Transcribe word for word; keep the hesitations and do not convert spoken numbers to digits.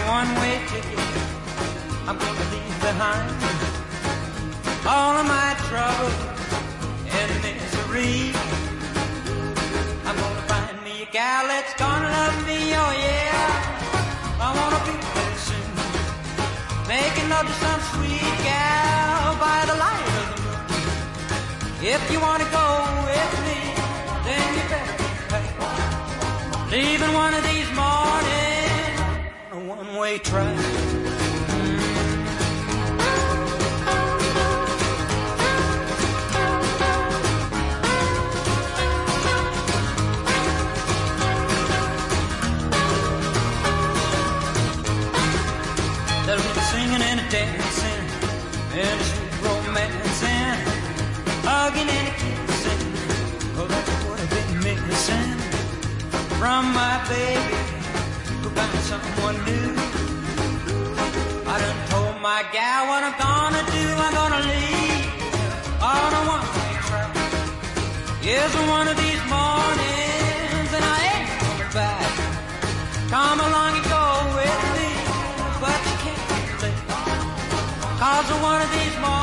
a one-way ticket I'm gonna leave behind. All of my trouble and misery. I'm gonna find me a gal that's gonna love me, oh yeah. I wanna be there soon, making love to some sweet gal by the light of the moon. If you wanna go with me, then you better be paid. Leaving one of these mornings on a one-way track. There'll be singing and a dancing and a sweet romancing, hugging and a kissing. Oh, that's what I've been missing from my baby who found someone new. I done told my gal what I'm gonna do. I'm gonna leave on a one-way track. Yes, one of these mornings, and I ain't coming back. Come along and go with me, but you can't be late, 'cause one of these mornings